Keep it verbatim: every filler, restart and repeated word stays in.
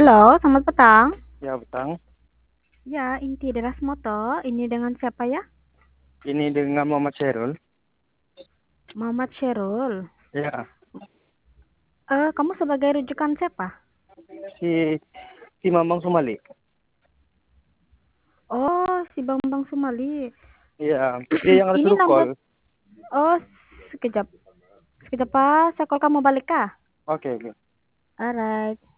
Halo, selamat petang. Ya, Bang. Ya, Inti Deras Moto. Ini dengan siapa ya? Ini dengan Muhammad Syahrul. Muhammad Syahrul. Ya, Eh, kamu sebagai rujukan siapa? si si Mamang Sumali. Oh, si Bambang Sumali. Iya, dia yang ada Ini suruh nomor. call. Oh, sekejap. Sekejap, Pak. Saya call kamu balik kah? Oke, oke. Alright.